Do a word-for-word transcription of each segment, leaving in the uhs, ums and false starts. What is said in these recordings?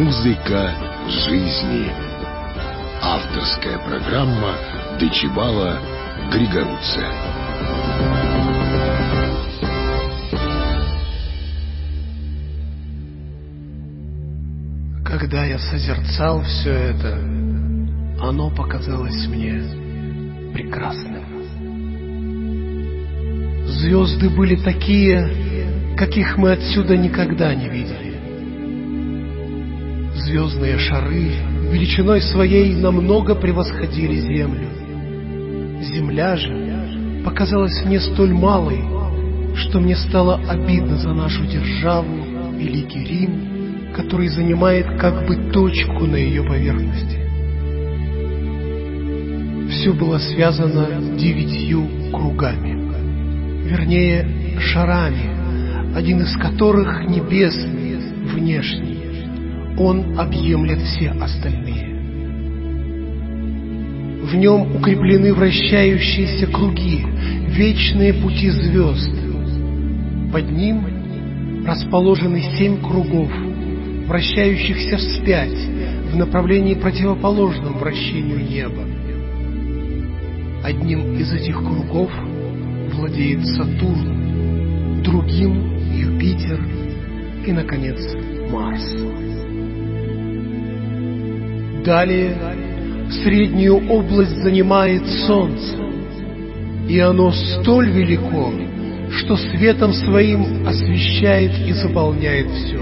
Музыка жизни. Авторская программа Дечибала Григоруца. Когда я созерцал все это, оно показалось мне прекрасным. Звезды были такие, каких мы отсюда никогда не видели. Звездные шары величиной своей намного превосходили Землю. Земля же показалась мне столь малой, что мне стало обидно за нашу державу, Великий Рим, который занимает как бы точку на ее поверхности. Все было связано девятью кругами, вернее, шарами, один из которых небесный, внешний. Он объемлет все остальные. В нем укреплены вращающиеся круги, вечные пути звезд. Под ним расположены семь кругов, вращающихся вспять, в направлении противоположном вращению неба. Одним из этих кругов владеет Сатурн, другим Юпитер и, наконец, Марс. Далее среднюю область занимает Солнце, и оно столь велико, что светом своим освещает и заполняет все.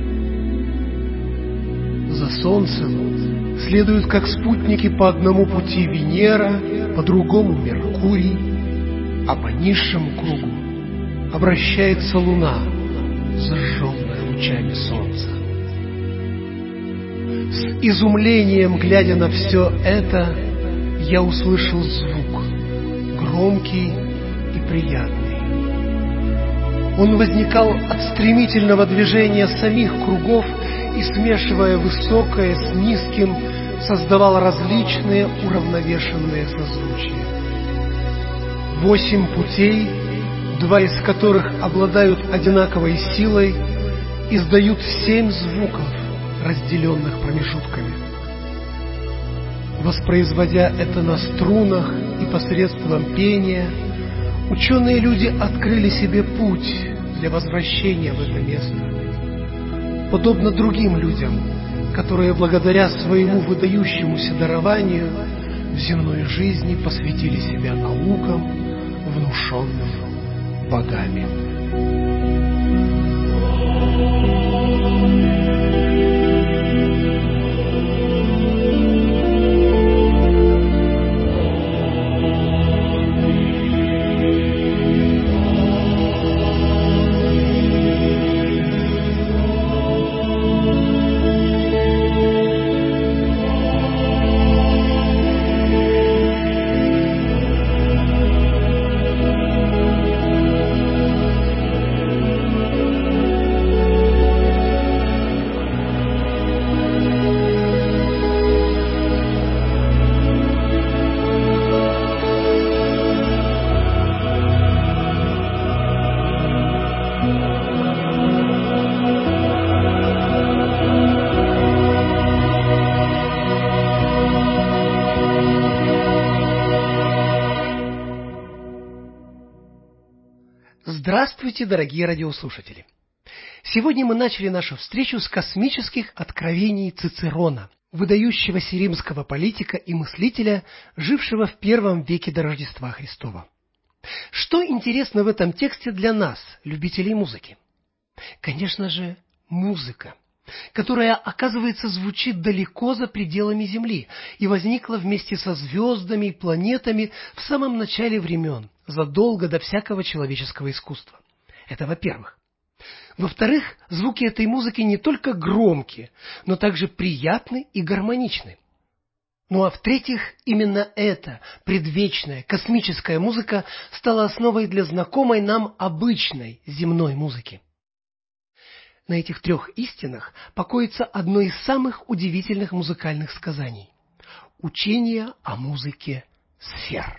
За Солнцем следуют как спутники по одному пути Венера, по другому Меркурий, а по низшему кругу обращается Луна, зажженная лучами Солнца. С изумлением, глядя на все это, я услышал звук, громкий и приятный. Он возникал от стремительного движения самих кругов и, смешивая высокое с низким, создавал различные уравновешенные созвучия. Восемь путей, два из которых обладают одинаковой силой, издают семь звуков, разделенных промежутками. Воспроизводя это на струнах и посредством пения, ученые люди открыли себе путь для возвращения в это место. Подобно другим людям, которые благодаря своему выдающемуся дарованию в земной жизни посвятили себя наукам, внушенным богами. Здравствуйте, дорогие радиослушатели! Сегодня мы начали нашу встречу с космических откровений Цицерона, выдающегося римского политика и мыслителя, жившего в первом веке до Рождества Христова. Что интересно в этом тексте для нас, любителей музыки? Конечно же, музыка, которая, оказывается, звучит далеко за пределами Земли и возникла вместе со звездами и планетами в самом начале времен, задолго до всякого человеческого искусства. Это во-первых. Во-вторых, звуки этой музыки не только громкие, но также приятны и гармоничны. Ну а в-третьих, именно эта предвечная космическая музыка стала основой для знакомой нам обычной земной музыки. На этих трех истинах покоится одно из самых удивительных музыкальных сказаний – учение о музыке сфер.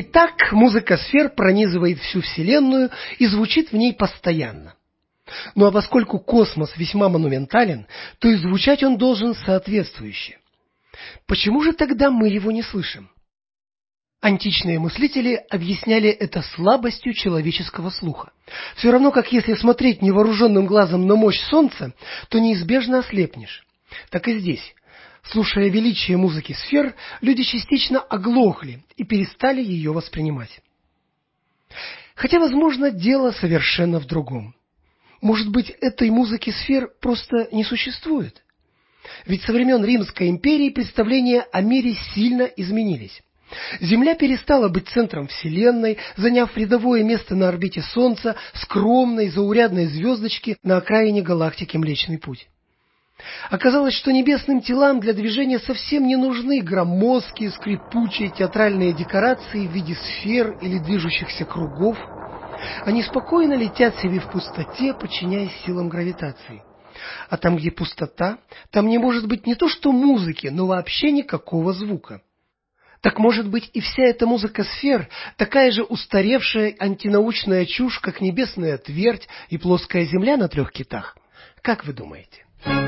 Итак, музыка сфер пронизывает всю Вселенную и звучит в ней постоянно. Ну а поскольку космос весьма монументален, то и звучать он должен соответствующе. Почему же тогда мы его не слышим? Античные мыслители объясняли это слабостью человеческого слуха. Все равно, как если смотреть невооруженным глазом на мощь солнца, то неизбежно ослепнешь. Так и здесь. Слушая величие музыки сфер, люди частично оглохли и перестали ее воспринимать. Хотя, возможно, дело совершенно в другом. Может быть, этой музыки сфер просто не существует? Ведь со времен Римской империи представления о мире сильно изменились. Земля перестала быть центром Вселенной, заняв рядовое место на орбите Солнца, скромной, заурядной звездочки на окраине галактики Млечный Путь. Оказалось, что небесным телам для движения совсем не нужны громоздкие, скрипучие театральные декорации в виде сфер или движущихся кругов. Они спокойно летят себе в пустоте, подчиняясь силам гравитации. А там, где пустота, там не может быть не то что музыки, но вообще никакого звука. Так может быть и вся эта музыка сфер такая же устаревшая антинаучная чушь, как небесная твердь и плоская земля на трех китах? Как вы думаете?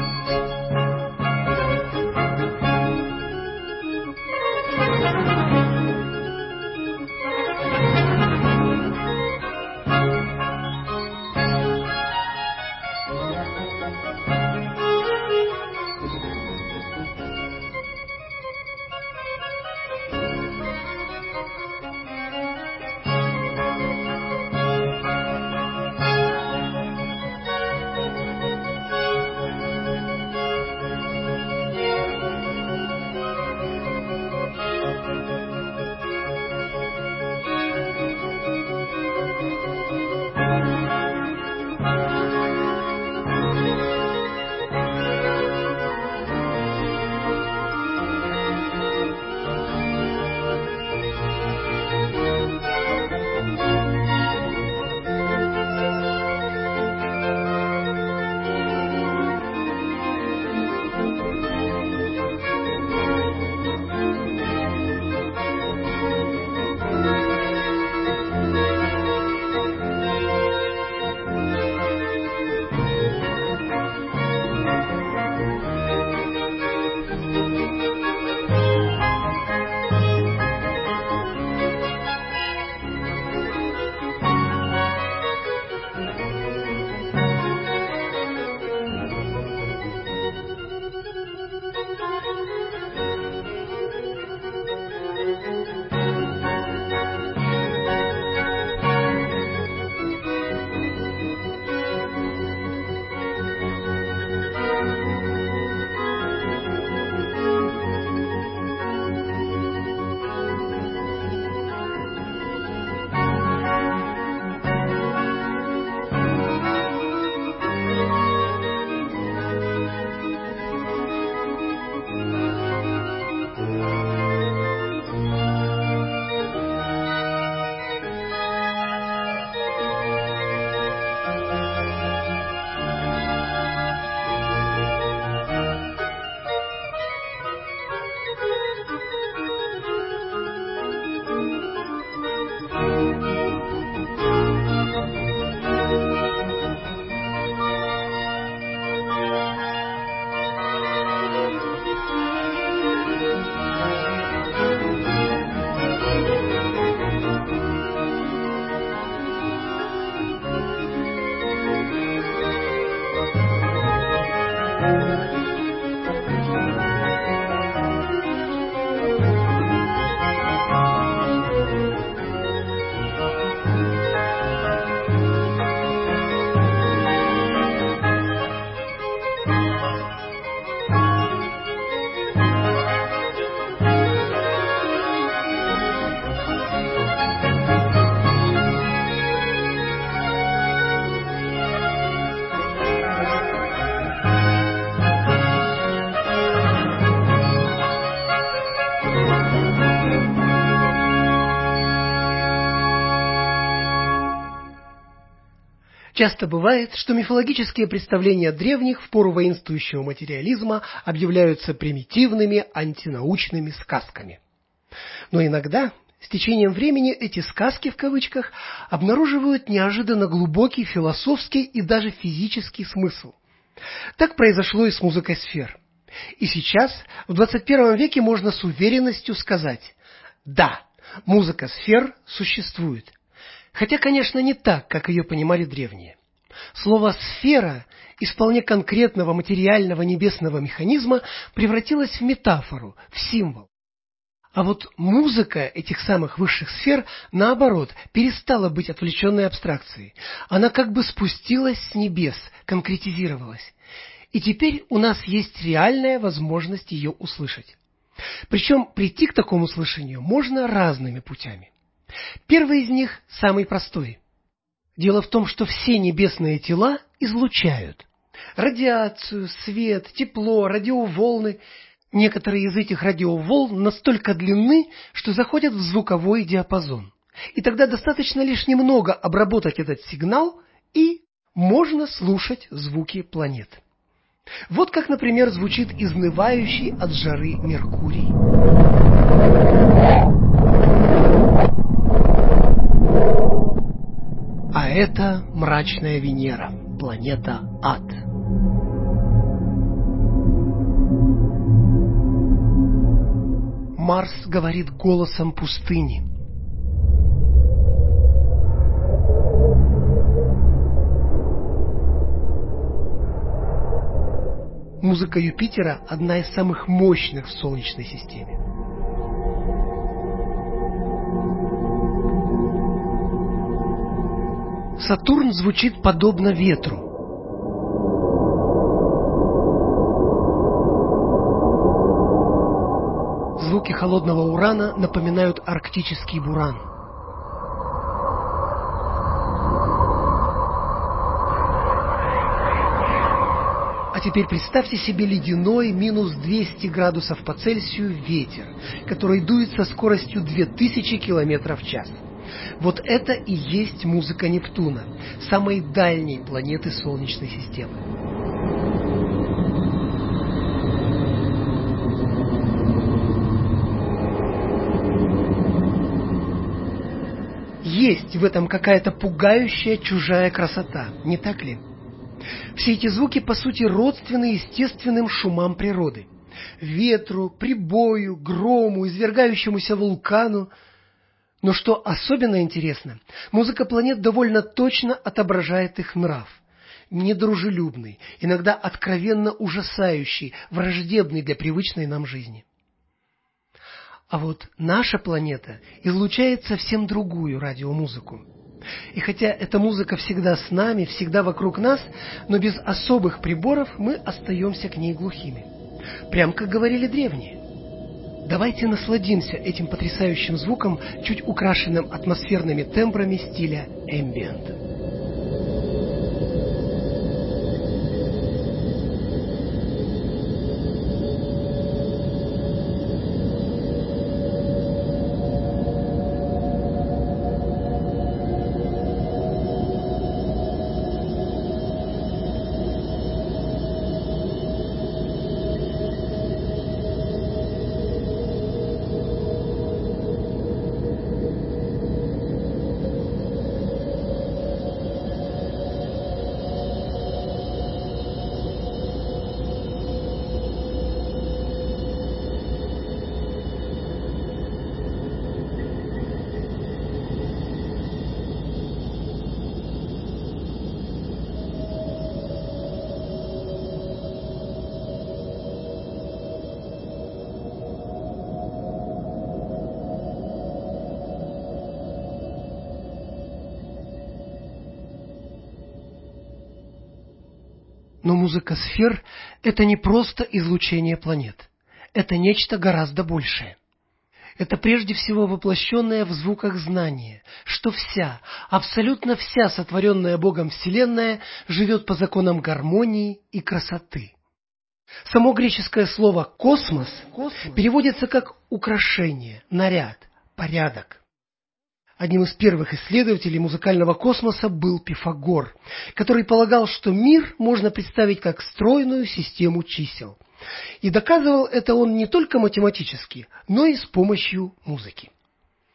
Часто бывает, что мифологические представления древних в пору воинствующего материализма объявляются примитивными антинаучными сказками. Но иногда С течением времени эти «сказки» в кавычках обнаруживают неожиданно глубокий философский и даже физический смысл. Так произошло и с музыкой сфер. И сейчас, в двадцать первом веке, можно с уверенностью сказать: да, музыка сфер существует. Хотя, конечно, не так, как ее понимали древние. Слово «сфера» из вполне конкретного материального небесного механизма превратилось в метафору, в символ. А вот музыка этих самых высших сфер, наоборот, перестала быть отвлеченной абстракцией. Она как бы спустилась с небес, конкретизировалась. И теперь у нас есть реальная возможность ее услышать. Причем прийти к такому слышанию можно разными путями. Первый из них самый простой. Дело в том, что все небесные тела излучают радиацию, свет, тепло, радиоволны. Некоторые из этих радиоволн настолько длинны, что заходят в звуковой диапазон. И тогда достаточно лишь немного обработать этот сигнал, и можно слушать звуки планет. Вот как, например, звучит изнывающий от жары Меркурий. А это мрачная Венера, планета Ад. Марс говорит голосом пустыни. Музыка Юпитера – одна из самых мощных в Солнечной системе. Сатурн звучит подобно ветру. Звуки холодного Урана напоминают арктический буран. А теперь представьте себе ледяной минус двести градусов по Цельсию ветер, который дует со скоростью две тысячи километров в час. Вот это и есть музыка Нептуна, самой дальней планеты Солнечной системы. Есть в этом какая-то пугающая чужая красота, не так ли? Все эти звуки, по сути, родственны естественным шумам природы. Ветру, прибою, грому, извергающемуся вулкану. Но что особенно интересно, музыка планет довольно точно отображает их нрав. Недружелюбный, иногда откровенно ужасающий, враждебный для привычной нам жизни. А вот наша планета излучает совсем другую радиомузыку. И хотя эта музыка всегда с нами, всегда вокруг нас, но без особых приборов мы остаемся к ней глухими. Прям как говорили древние. Давайте насладимся этим потрясающим звуком, чуть украшенным атмосферными тембрами стиля эмбиент. Но музыка сфер – это не просто излучение планет. Это нечто гораздо большее. Это прежде всего воплощенное в звуках знание, что вся, абсолютно вся сотворенная Богом Вселенная живет по законам гармонии и красоты. Само греческое слово «космос» переводится как «украшение», «наряд», «порядок». Одним из первых исследователей музыкального космоса был Пифагор, который полагал, что мир можно представить как стройную систему чисел. И доказывал это он не только математически, но и с помощью музыки.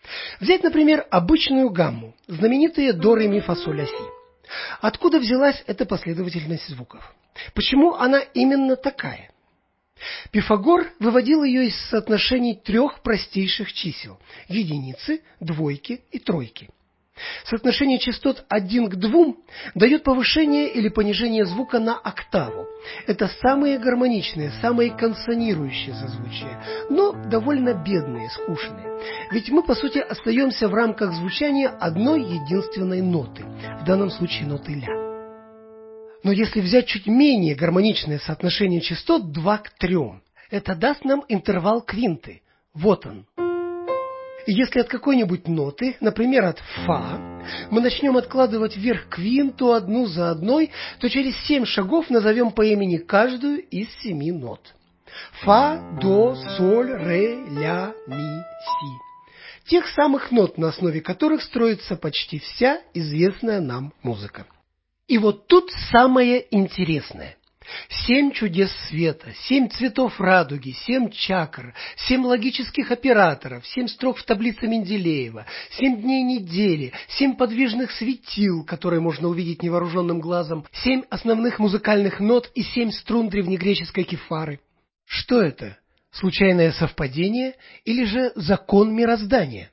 Взять, например, обычную гамму, знаменитые до, ре, ми, фа, соль, ля, си. Откуда взялась эта последовательность звуков? Почему она именно такая? Пифагор выводил ее из соотношений трех простейших чисел – единицы, двойки и тройки. Соотношение частот один к двум дает повышение или понижение звука на октаву. Это самые гармоничные, самые консонирующие созвучия, но довольно бедные, скучные. Ведь мы, по сути, остаемся в рамках звучания одной единственной ноты, в данном случае ноты ля. Но если взять чуть менее гармоничное соотношение частот два к трем, это даст нам интервал квинты. Вот он. И если от какой-нибудь ноты, например, от фа, мы начнем откладывать вверх квинту одну за одной, то через семь шагов назовем по имени каждую из семи нот. Фа, до, соль, ре, ля, ми, си. Тех самых нот, на основе которых строится почти вся известная нам музыка. И вот тут самое интересное. Семь чудес света, семь цветов радуги, семь чакр, семь логических операторов, семь строк в таблице Менделеева, семь дней недели, семь подвижных светил, которые можно увидеть невооруженным глазом, семь основных музыкальных нот и семь струн древнегреческой кефары. Что это? Случайное совпадение или же закон мироздания?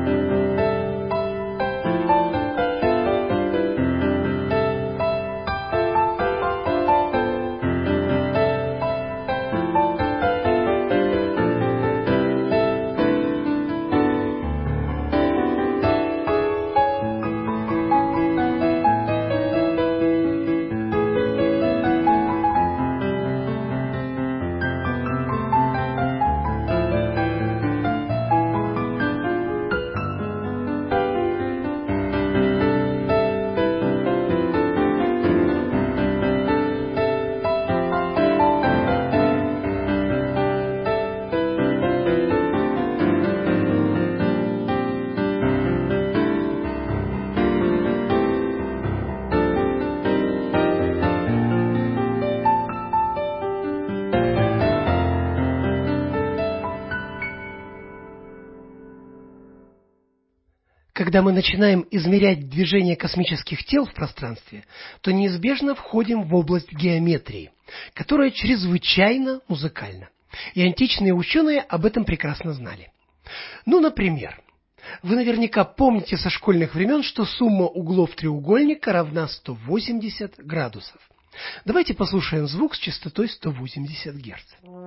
Когда мы начинаем измерять движение космических тел в пространстве, то неизбежно входим в область геометрии, которая чрезвычайно музыкальна. И античные ученые об этом прекрасно знали. Ну, например, вы наверняка помните со школьных времен, что сумма углов треугольника равна сто восемьдесят градусов. Давайте послушаем звук с частотой сто восемьдесят герц.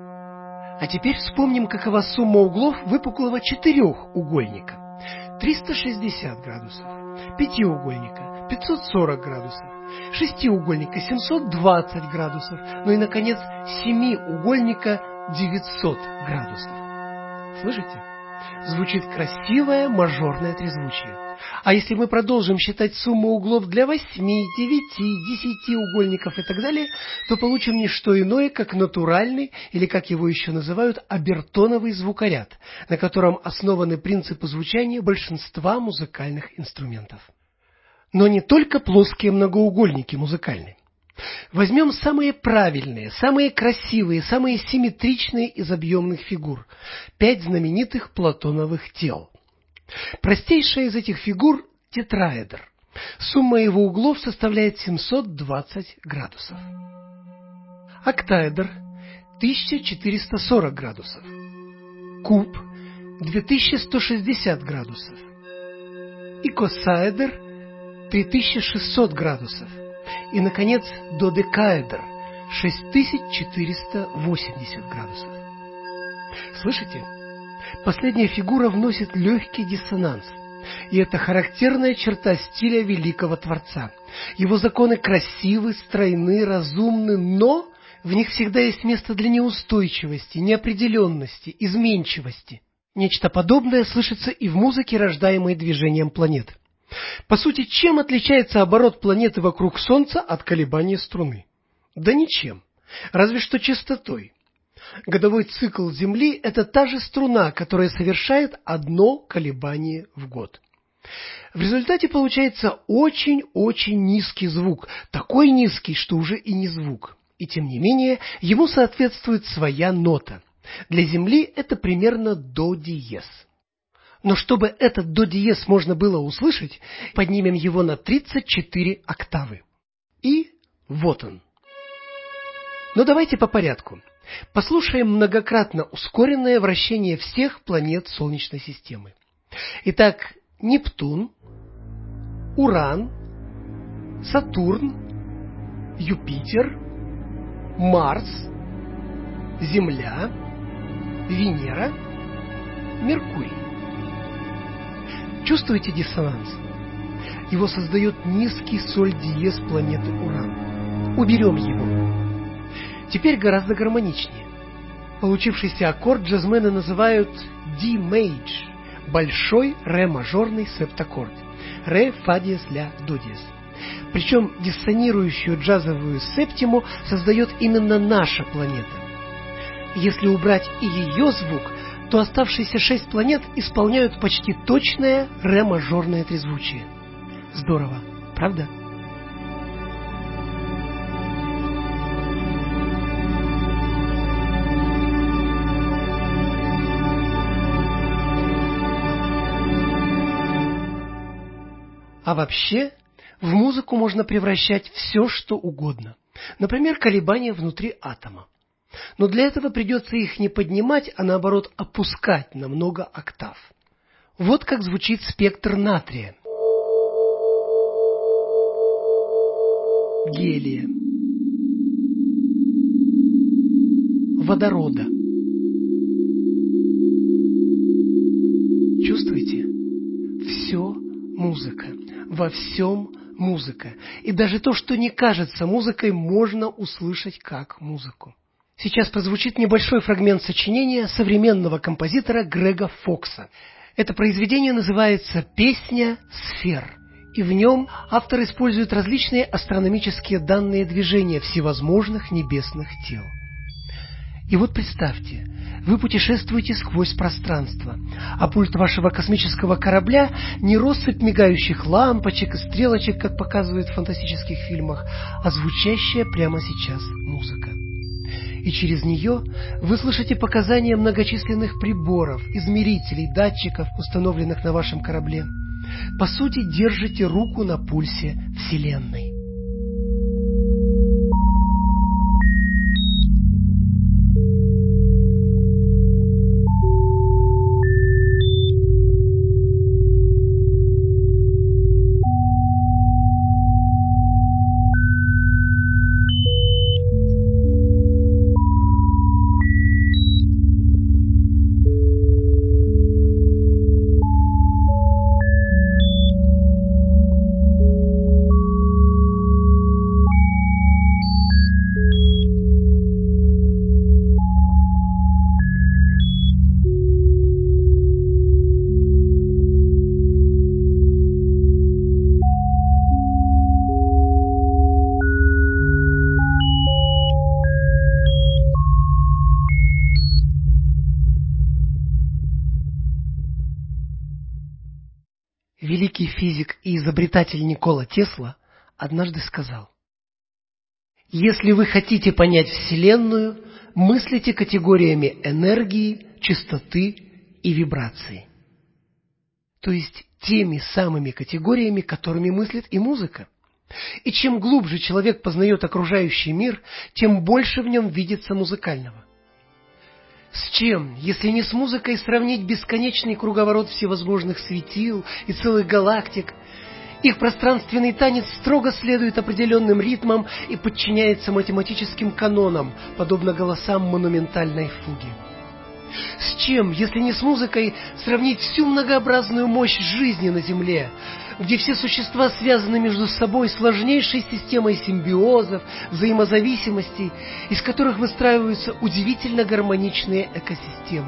А теперь вспомним, какова сумма углов выпуклого четырехугольника. триста шестьдесят градусов, пятиугольника пятьсот сорок градусов, шестиугольника семьсот двадцать градусов, ну и, наконец, семиугольника девятьсот градусов. Слышите? Звучит красивое мажорное трезвучие. А если мы продолжим считать сумму углов для восьми, девяти, десяти угольников и так далее, то получим не что иное, как натуральный, или как его еще называют, обертоновый звукоряд, на котором основаны принципы звучания большинства музыкальных инструментов. Но не только плоские многоугольники музыкальны. Возьмем самые правильные, самые красивые, самые симметричные из объемных фигур – пять знаменитых платоновых тел. Простейшая из этих фигур – тетраэдр. Сумма его углов составляет семьсот двадцать градусов. Октаэдр – тысяча четыреста сорок градусов. Куб – две тысячи сто шестьдесят градусов. Икосаэдр – три тысячи шестьсот градусов. И, наконец, додекаэдр – шесть тысяч четыреста восемьдесят градусов. Слышите? Последняя фигура вносит легкий диссонанс. И это характерная черта стиля великого Творца. Его законы красивы, стройны, разумны, но в них всегда есть место для неустойчивости, неопределенности, изменчивости. Нечто подобное слышится и в музыке, рождаемой движением планет. По сути, чем отличается оборот планеты вокруг Солнца от колебания струны? Да ничем, разве что частотой. Годовой цикл Земли – это та же струна, которая совершает одно колебание в год. В результате получается очень-очень низкий звук, такой низкий, что уже и не звук. И тем не менее, ему соответствует своя нота. Для Земли это примерно до диез. Но чтобы этот до диез можно было услышать, поднимем его на тридцать четыре октавы. И вот он. Но давайте по порядку. Послушаем многократно ускоренное вращение всех планет Солнечной системы. Итак, Нептун, Уран, Сатурн, Юпитер, Марс, Земля, Венера, Меркурий. Чувствуете диссонанс? Его создает низкий соль диез планеты Уран. Уберем его. Теперь гораздо гармоничнее. Получившийся аккорд джазмены называют D-мейдж, большой ре-мажорный септаккорд, ре, фа диез, ля, до диез. Причем диссонирующую джазовую септиму создает именно наша планета. Если убрать и ее звук, то оставшиеся шесть планет исполняют почти точное ре-мажорное трезвучие. Здорово, правда? А вообще, в музыку можно превращать все, что угодно. Например, колебания внутри атома. Но для этого придется их не поднимать, а наоборот опускать на много октав. Вот как звучит спектр натрия, гелия, водорода. Чувствуете? Все музыка. Во всем музыка. И даже то, что не кажется музыкой, можно услышать как музыку. Сейчас прозвучит небольшой фрагмент сочинения современного композитора Грега Фокса. Это произведение называется «Песня сфер», и в нем автор использует различные астрономические данные движения всевозможных небесных тел. И вот представьте, вы путешествуете сквозь пространство, а пульт вашего космического корабля не россыпь мигающих лампочек и стрелочек, как показывают в фантастических фильмах, а звучащая прямо сейчас музыка. И через нее вы слышите показания многочисленных приборов, измерителей, датчиков, установленных на вашем корабле. По сути, держите руку на пульсе Вселенной. Великий физик и изобретатель Никола Тесла однажды сказал: «Если вы хотите понять Вселенную, мыслите категориями энергии, частоты и вибрации». То есть теми самыми категориями, которыми мыслит и музыка. И чем глубже человек познает окружающий мир, тем больше в нем видится музыкального. С чем, если не с музыкой, сравнить бесконечный круговорот всевозможных светил и целых галактик? Их пространственный танец строго следует определенным ритмам и подчиняется математическим канонам, подобно голосам монументальной фуги. С чем, если не с музыкой, сравнить всю многообразную мощь жизни на Земле, где все существа связаны между собой сложнейшей системой симбиозов, взаимозависимостей, из которых выстраиваются удивительно гармоничные экосистемы?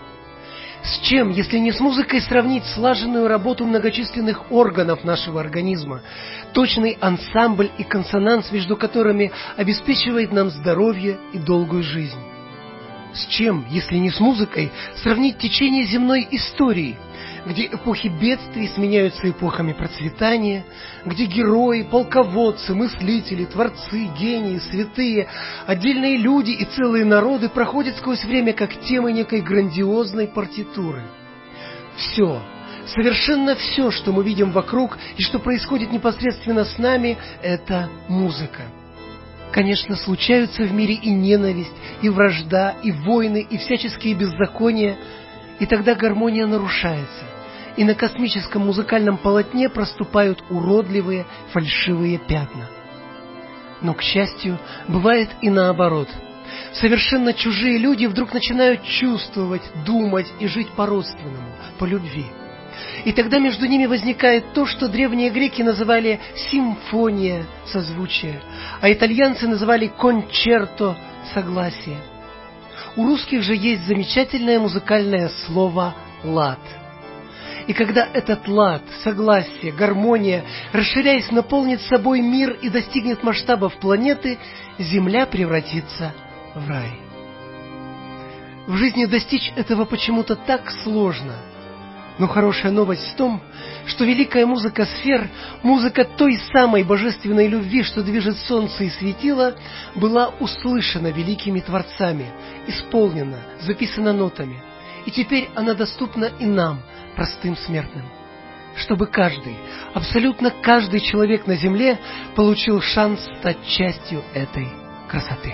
С чем, если не с музыкой, сравнить слаженную работу многочисленных органов нашего организма, точный ансамбль и консонанс между которыми обеспечивает нам здоровье и долгую жизнь? С чем, если не с музыкой, сравнить течение земной истории, где эпохи бедствий сменяются эпохами процветания, где герои, полководцы, мыслители, творцы, гении, святые, отдельные люди и целые народы проходят сквозь время как темы некой грандиозной партитуры? Все, совершенно все, что мы видим вокруг и что происходит непосредственно с нами, это музыка. Конечно, случаются в мире и ненависть, и вражда, и войны, и всяческие беззакония, и тогда гармония нарушается, и на космическом музыкальном полотне проступают уродливые, фальшивые пятна. Но, к счастью, бывает и наоборот. Совершенно чужие люди вдруг начинают чувствовать, думать и жить по-родственному, по любви. И тогда между ними возникает то, что древние греки называли симфония, созвучие, а итальянцы называли кончерто, согласие. У русских же есть замечательное музыкальное слово «лад». И когда этот лад, согласие, гармония, расширяясь, наполнит собой мир и достигнет масштабов планеты, Земля превратится в рай. В жизни достичь этого почему-то так сложно. Но хорошая новость в том, что великая музыка сфер, музыка той самой божественной любви, что движет солнце и светило, была услышана великими творцами, исполнена, записана нотами. И теперь она доступна и нам, простым смертным. Чтобы каждый, абсолютно каждый человек на земле получил шанс стать частью этой красоты.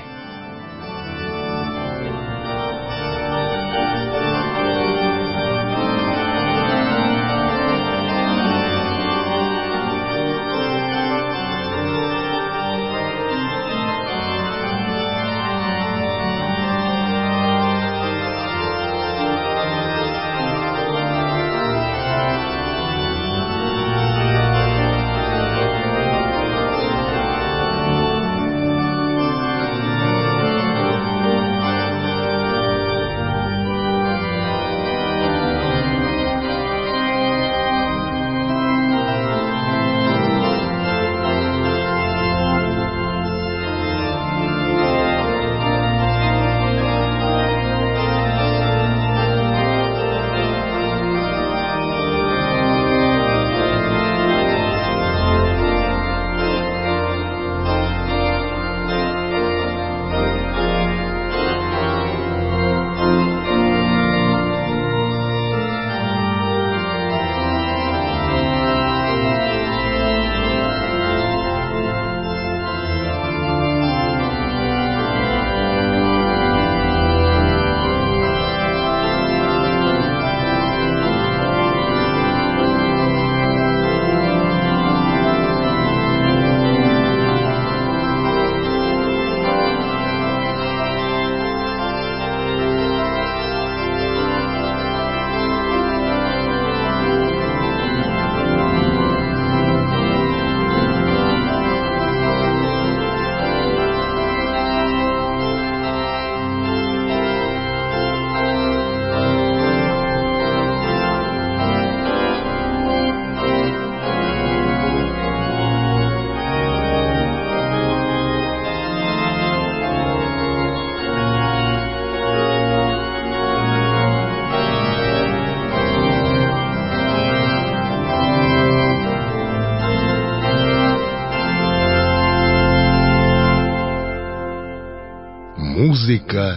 Музыка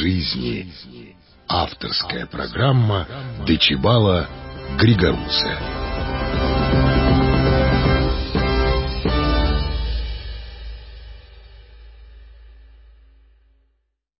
жизни. Авторская программа Дечибала Григоруца.